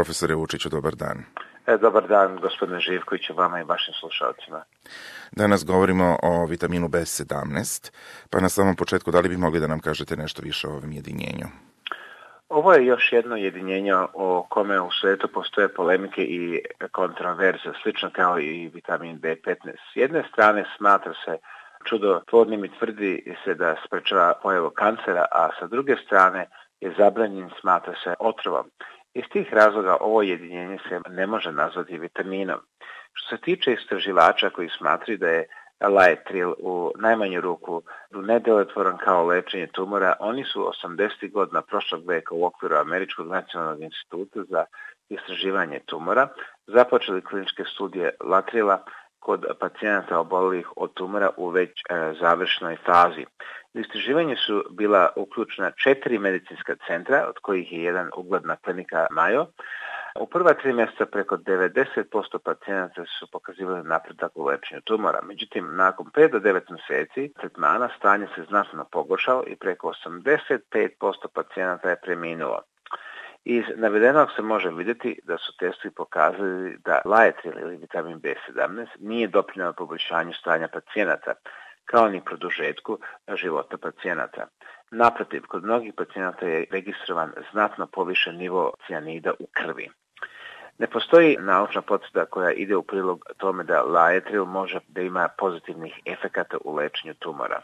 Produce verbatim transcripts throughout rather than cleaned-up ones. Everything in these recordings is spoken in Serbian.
Profesore Vučiću, dobar dan. E, dobar dan, gospodine Živkoviću, vama i vašim slušalcima. Danas govorimo o vitaminu B sedamnaest, pa na samom početku da li bi mogli da nam kažete nešto više o ovom jedinjenju? Ovo je još jedno jedinjenje o kome u svijetu postoje polemike i kontroverze, slično kao i vitamin B petnaest. S jedne strane smatra se čudotvornim i tvrdi se da sprečava pojavu kancera, a sa druge strane je zabranjen, smatra se otrovom. Iz tih razloga ovo jedinjenje se ne može nazvati vitaminom. Što se tiče istraživača koji smatraju da je laetril u najmanju ruku nedjelotvoran kao lečenje tumora, oni su osamdesetih godina prošlog veka u okviru Američkog nacionalnog instituta za istraživanje tumora započeli kliničke studije laetrila kod pacijenata oboljelih od tumora u već e, završnoj fazi. U istraživanje su bila uključena četiri medicinska centra, od kojih je jedan ugledna klinika Mayo. U prva tri mjeseca preko devedeset posto pacijenata su pokazivali napredak u lečenju tumora. Međutim, nakon pet do devet mjeseci tretmana stanje se znatno pogoršalo i preko osamdeset pet posto pacijenata je preminulo. Iz navedenog se može vidjeti da su testovi pokazali da laetril ili vitamin B sedamnaest nije doprinio poboljšanju stanja pacijenata, kao ni produžetku života pacijenata. Naprotiv, kod mnogih pacijenata je registrovan znatno povišen nivo cijanida u krvi. Ne postoji naučna potvrda koja ide u prilog tome da laetril može da ima pozitivnih efekata u lečenju tumora.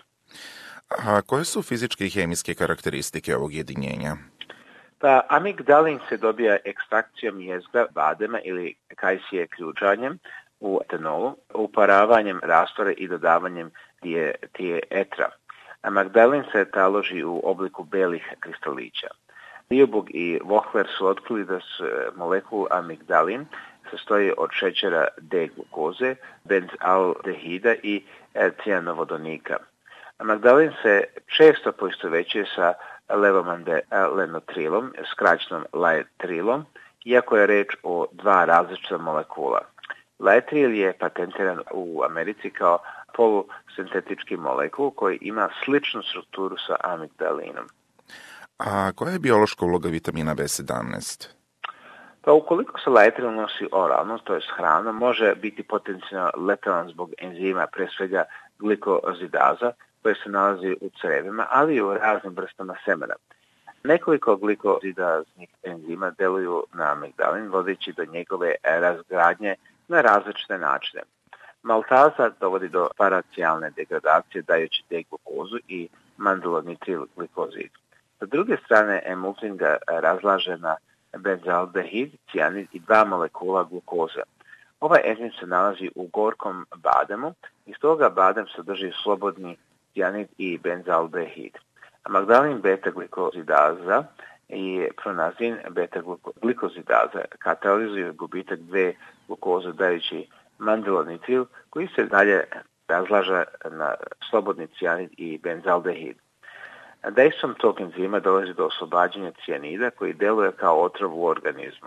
A koje su fizičke i hemijske karakteristike ovog jedinjenja? Pa amigdalin se dobija ekstrakcijom jezgra badema ili kajsije ključanjem u etanolu, uparavanjem rastvora i dodavanjem tietra. Amigdalin se taloži u obliku belih kristalića. Liubog i Vohler su otkrili da se molekul amigdalin sastoji od šećera D-glukoze, benzaldehida i cijanovodonika. Amigdalin se često poistovjećuje sa levomandelenotrilom, skraćenom laetrilom, iako je reč o dva različita molekula. Laetril je patentiran u Americi kao polusintetički molekul koji ima sličnu strukturu sa amigdalinom. A koja je biološka uloga vitamina B sedamnaest? Pa ukoliko se laetril nosi oralno, to je s hranom, može biti potencijalno letalan zbog enzima, pre svega glikozidaza, koje se nalazi u crevima, ali i u raznim vrstama semena. Nekoliko glikozidaznih enzima deluju na amigdalin, vodeći do njegove razgradnje na različite načine. Maltaza dovodi do paracijalne degradacije dajući D-glukozu i mandulonitril glikozid. Sa druge strane, emulsin ga razlaže na benzaldehid, cijanid i dva molekula glukoze. Ovaj enzim se nalazi u gorkom bademu i stoga badem sadrži slobodni cijanid i benzaldehid. Amigdalin beta-glikozidaza i pronazin beta-glikozidaza katalizuju gubitak dve glukoze dajući mandulonitril koji se dalje razlaže na slobodni cijanid i benzaldehid. Dejstvom tog enzima dolazi do oslobađanja cijanida koji deluje kao otrov u organizmu.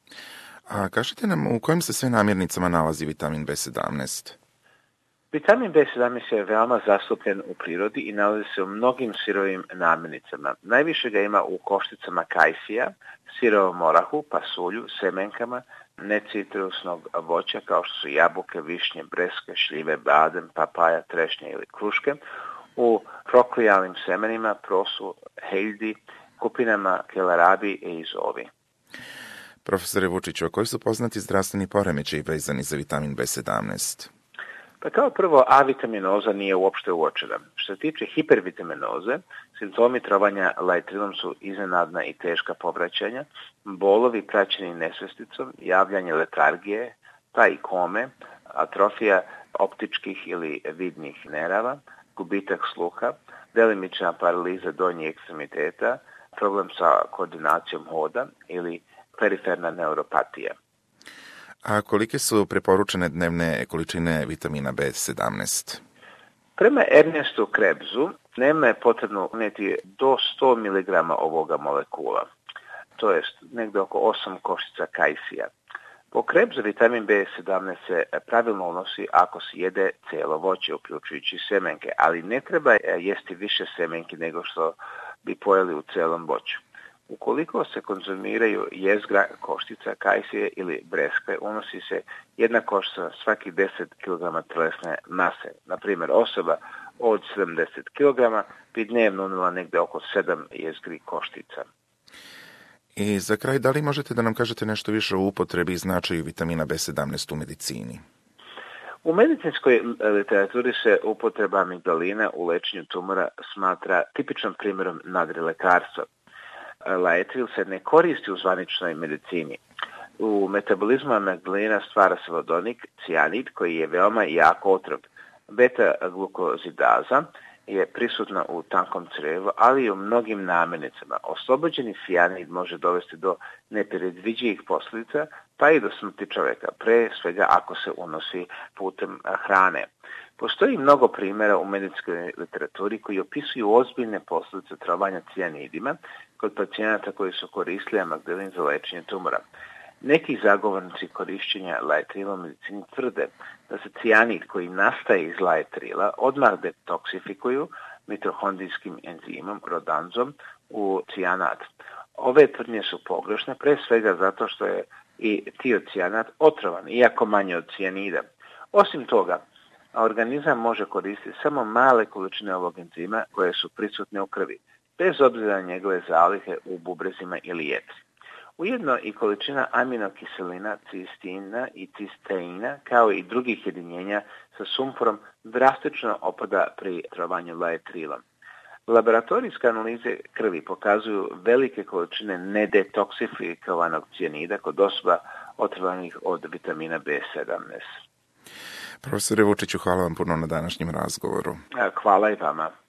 A kažete nam u kojim se sve namirnicama nalazi vitamin B sedamnaest? Vitamin B sedamnaest je veoma zastupljen u prirodi i nalazi se u mnogim sirovim namirnicama. Najviše ga ima u košticama kajsija, sirovom orahu, pasulju, semenkama, necitrusnog voća kao što su jabuke, višnje, breskve, šljive, badem, papaja, trešnje ili kruške, u proklijalnim semenima, prosu, heljdi, kupinama, kelarabi i izovi. Profesore Vučiću, a koji su poznati zdravstveni poremećaji vezani za vitamin B sedamnaest? Pa kao prvo, avitaminoza nije uopšte uočena. Što se tiče hipervitaminoze, simptomi trovanja laetrilom su iznenadna i teška povraćanja, bolovi praćeni nesvesticom, javljanje letargije, pa i kome, atrofija optičkih ili vidnih nerava, gubitak sluha, delimična paraliza donjih ekstremiteta, problem sa koordinacijom hoda ili periferna neuropatija. A kolike su preporučene dnevne količine vitamina B sedamnaest? Prema Ernestu Krebsu, dnevno je potrebno unijeti do sto miligrama ovoga molekula, to jest negdje oko osam koštica kajsija. Po Krebsu vitamin B sedamnaest se pravilno unosi ako se jede cijelo voće, uključujući semenke, ali ne treba jesti više semenki nego što bi pojeli u cijelom voću. Ukoliko se konzumiraju jezgra, koštica, kajsije ili breskve, unosi se jedna koštica svaki deset kilograma tjelesne mase. Na primjer, osoba od sedamdeset kilograma bi dnevno unijela negdje oko sedam jezgri koštica. I za kraj, da li možete da nam kažete nešto više o upotrebi i značaju vitamina B sedamnaest u medicini? U medicinskoj literaturi se upotreba amigdalina u lečenju tumora smatra tipičnim primjerom nadrilekarstva. Laetril se ne koristi u zvaničnoj medicini. U metabolizmu amigdalina stvara se vodonik, cijanid, koji je veoma jak otrov. Beta-glukozidaza je prisutna u tankom crijevu, ali i u mnogim namirnicama. Oslobođeni cijanid može dovesti do nepredviđivih posljedica, pa i do smrti čovjeka, pre svega ako se unosi putem hrane. Postoji mnogo primjera u medicinskoj literaturi koji opisuju ozbiljne posljedice trovanja cijanidima kod pacijenata koji su koristili amigdalin za lečenje tumora. Neki zagovornici korišćenja laetrila u medicini tvrde da se cijanid koji nastaje iz laetrila odmah detoksifikuju mitohondrijskim enzimom rodanzom u cijanat. Ove tvrdnje su pogrešne, pre svega zato što je i tiocijanat otrovan, iako manje od cijanida. Osim toga, organizam može koristiti samo male količine ovog enzima koje su prisutne u krvi, bez obzira na njegove zalihe u bubrezima ili jetri. Ujedno i količina aminokiselina, cistina i cisteina, kao i drugih jedinjenja sa sumporom, drastično opada pri trovanju laetrilom. Laboratorijske analize krvi pokazuju velike količine nedetoksifikovanog cijanida kod osoba otrovanih od vitamina B sedamnaest. Profesore Vučiću, hvala vam puno na današnjem razgovoru. Hvala i vama.